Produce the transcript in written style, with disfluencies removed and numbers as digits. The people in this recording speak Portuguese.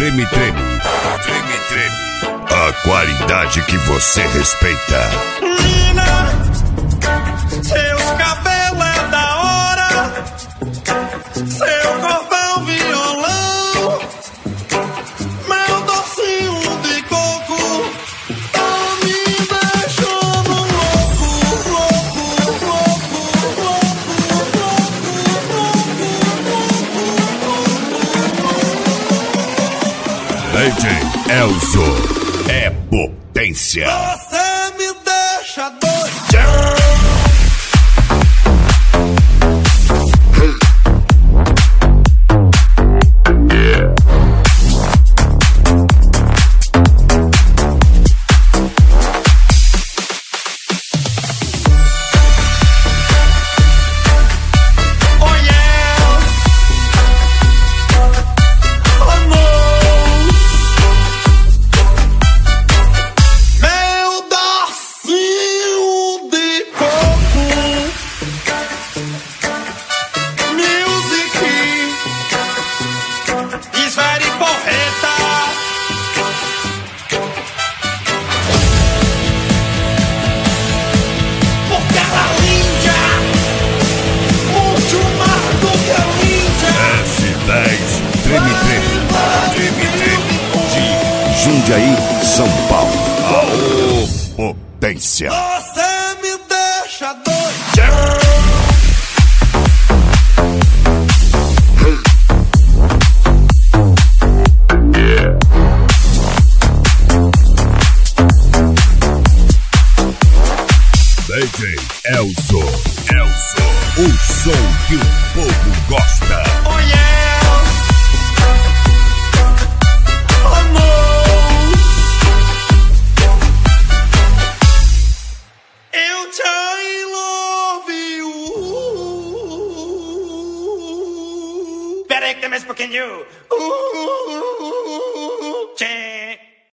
Treme, treme. Treme, treme. A qualidade que você respeita. Menina, seus cabelos é da hora, seu corpão violão, meu docinho de coco, tá me deixando louco, louco, louco, louco, DJ Elzo é potência. você me deixa doidão. Jundiaí, São Paulo. Aô, potência. Você me deixa doidão. DJ Elzo. O som que o povo gosta. Oh yeah. Oh no. I love you. Peraí que tem mais um pouquinho.